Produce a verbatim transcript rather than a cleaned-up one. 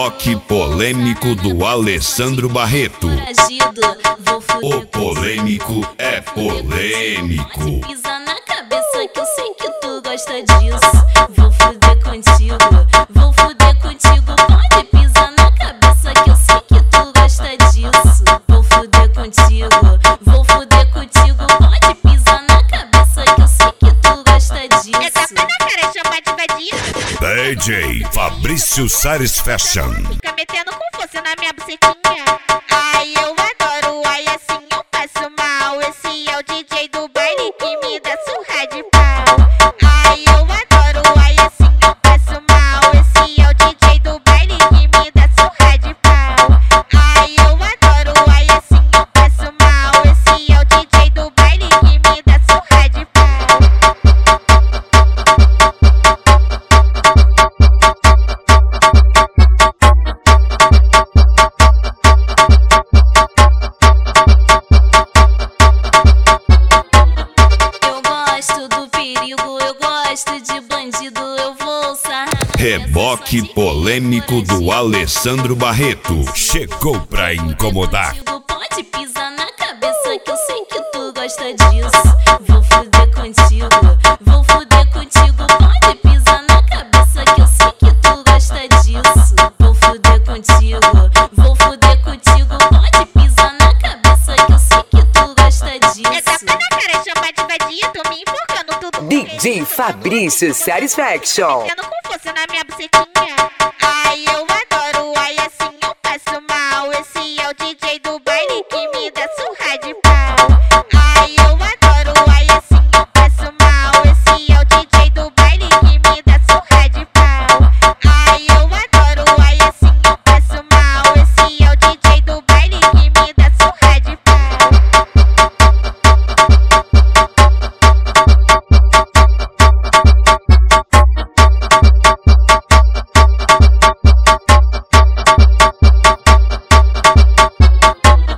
Reboque polêmico do Alessandro Barreto. O polêmico é polêmico. Pisa na cabeça que eu sei que tu gosta disso. Vou fuder contigo, vou fuder contigo. Pode pisar na cabeça que eu sei que tu gosta disso. Vou fuder contigo, vou fuder contigo. Pode pisar na cabeça que eu sei que tu gosta disso. É tapa na cara, chama de vadia. D J Fabrício Sares Fashion. Fica metendo com força na minha bucetinha. Ai, eu adoro, ai assim eu passo mal. Esse é o D J do baile que me dá surra de pau. Ai, eu adoro, ai assim eu passo mal. Esse é o D J do baile que me dá surra de pau. Ai, eu adoro, ai assim eu passo mal. Esse é o D J do baile que me dá surra de pau. Eu gosto de bandido, eu vou sarrar. Reboque polêmico do Alessandro Barreto. Chegou pra incomodar. Pode pisar na cabeça que eu sei que tu gosta disso. Vou fuder contigo, vou fuder contigo. Pode pisar na cabeça que eu sei que tu gosta disso. Vou fuder contigo, vou fuder contigo. Pode pisar na cabeça que eu sei que tu gosta disso. É tapa na cara, chama de vadia, tô me enfocando tudo. D J Fabrício Satisfaction. Metendo com força na minha bucetinha.